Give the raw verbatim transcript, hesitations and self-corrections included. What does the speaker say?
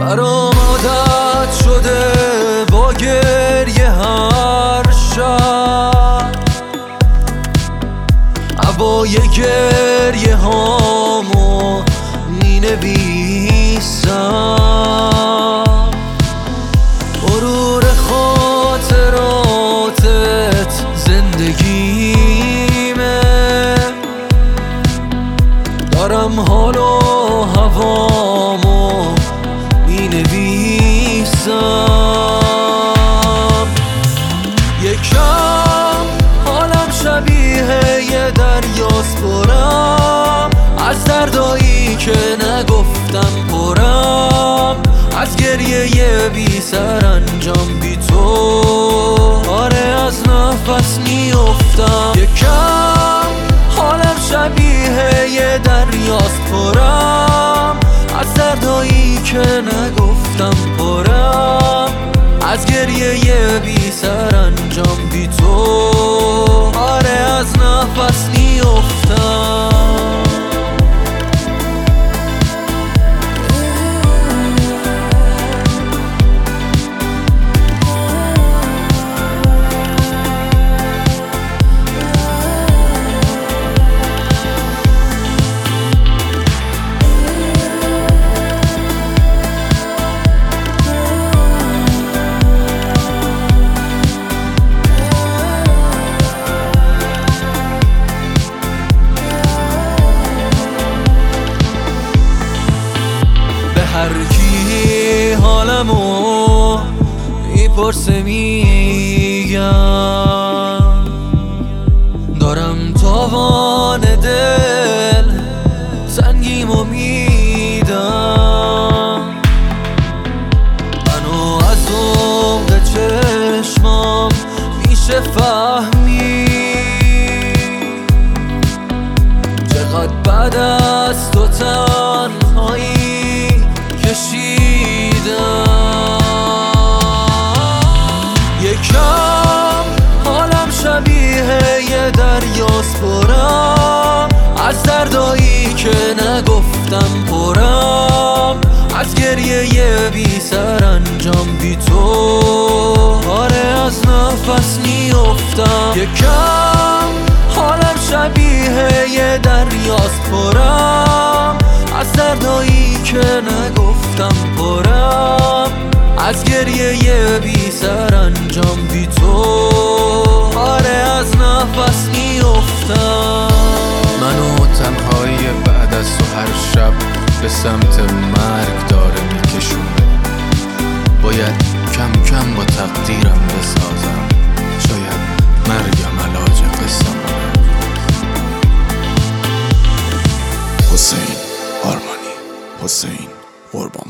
برام عادت شده با گریه هر شب، هوای گریه هامو می نویسم، مرور خاطراتت زندگیمه، دارم حال و هوامو می نویسم. یکم حالم شبیه یه دریاست، پرم از دردایی که نگفتم، پرم از گریه یه بی سرانجام بی تو، آره از نفس میافتم. یکم حالم شبیه یه دریاست، پرم از دردایی که نگفتم، پرم از گریه یه بی سرانجام بی تو، آره از نفس میافتم. هر کی حالمو میپرسه میگم، دارم تاوان دل سنگیمو میدم، منو از عمق چشمام میشه فهمی چقدر بعد از تو تنهایی کشیدم. یکم حالم شبیه یه دریاست، پرم از دردایی که نگفتم، پرم از گریه یه بی سرانجام بی تو، آره از نفس میافتم. یکم حالم شبیه یه دریاست، پرم از دردایی که نگفتم، پرم از گریه یه بی سرانجام بی تو، آره از نفس میافتم. منو تنهایی بعد از تو هر شب به سمت مرگ داره میکشونه، باید کم کم با تقدیرم بسازم، شاید مرگم علاج قصه‌مونه. حسین آرمانی، حسین قربان.